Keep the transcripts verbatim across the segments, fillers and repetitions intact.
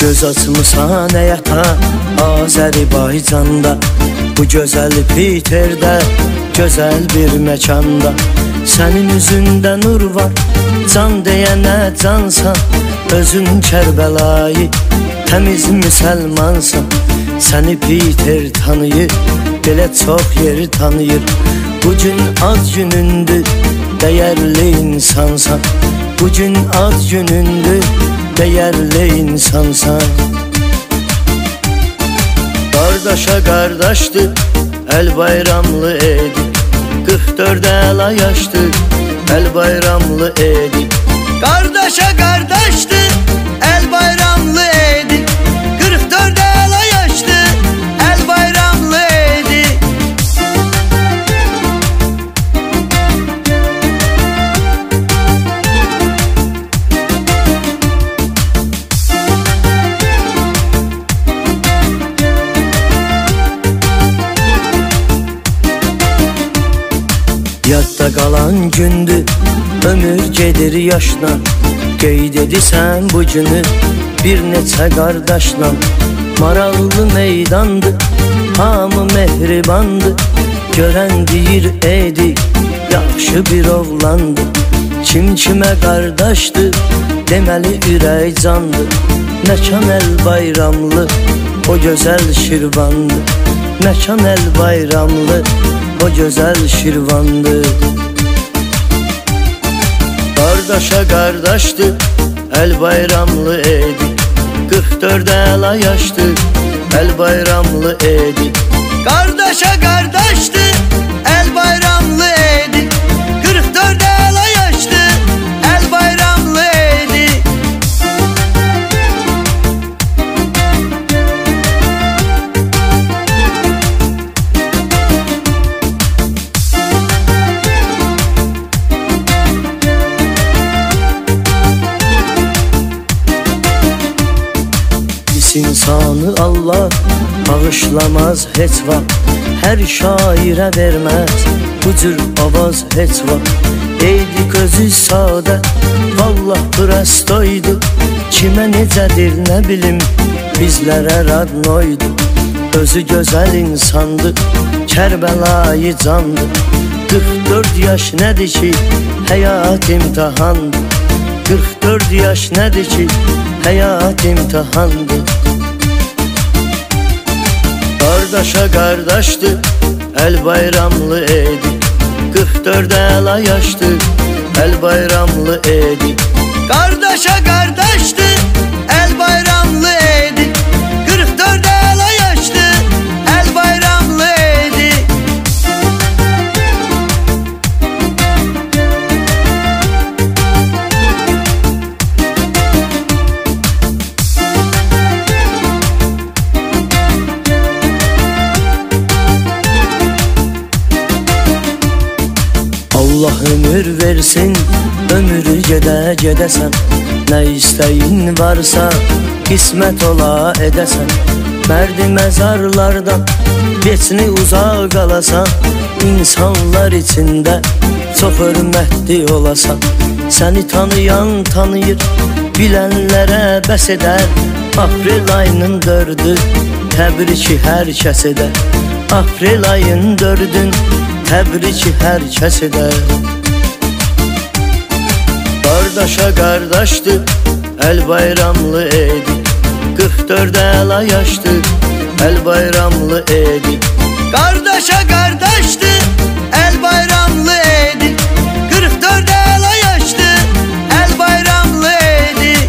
Göz açmısan həyata Azərbaycanda, bu gözəl Piterdə, gözəl bir məkanda. Sənin üzündə nur var, can deyənə cansan. Özün Kərbəlayı, təmiz müsəlmansan. Səni Piter tanıyır, belə çox yer tanıyır. Bugün ad günündür, dəyərli insansan. Bugün ad günündür, dəyərli insansan. Qardaşa qardaşdır, əl bayramlı edik. qırx dörd əla yaşdır, əl bayramlı edik. Qardaşa qardaşdır, əl bayramlı edik. qırx dörd əla yaşdır, əl bayramlı edik. Yadda qalan gündür, ömür gedir yaşla. Qeyd edirsən bu günü bir neçə qardaşla. Maraqlı meydandır, hamı mehribandır. Görən deyir edik, yaxşı bir oğlandır. Kim kimə qardaşdır, deməli ürək candır. Məkan əl bayramlı, o gözəl Şirvandır. Məkan əl bayramlı, o gözəl Şirvandır. Qardaşa qardaşdır, əl bayramlı edik. qırx dörd əla yaşdır, əl bayramlı edik. Qardaşa qardaşdır, əl bayramlı edik. qırx dörd əla yaşdır, əl bayramlı edik. İnsanı Allah bağışlamaz heç vaxt. Hər şairə verməz bu cür avaz heç vaxt. Eydik özü sadə, vallah prostoydu. Kimə necədir nə bilim, bizlərə radnoydu. Özü gözəl insandı, Kərbəlayı candı. qırx dörd yaş nədir ki, həyat imtihandı. qırx dörd yaş nədir ki, həyat imtihandı. Qardaşa qardaşdır, əl bayramlı edik. qırx dörd əla yaşdır, əl bayramlı edik. Qardaşa qardaşdır, əl bayramlı edik. qırx dörd əla yaşdır, əl bayramlı edik. Allah ömür versin, ömrü gedə gedəsən. Nə istəyin varsa, qismət ola edəsən. Mərdi məzarlardan geçini uzaq qalasan. İnsanlar içində çox hörmətli olasan. Səni tanıyan tanıyır, bilənlərə bəs edər. Aprel ayının dördü, təbriki hər kəs edər. Aprel ayının dördün, təbriki hər kəs edər. Qardaşa qardaşdır, əl bayramlı edik. qırx dörd əla yaşdır, əl bayramlı edik. Qardaşa qardaşdır, əl bayramlı edik. qırx dörd əla yaşdır, əl bayramlı edik.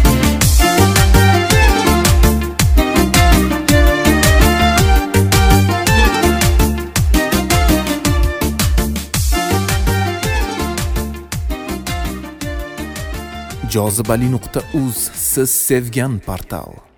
jozibali nuqta uz siz sevgan portal.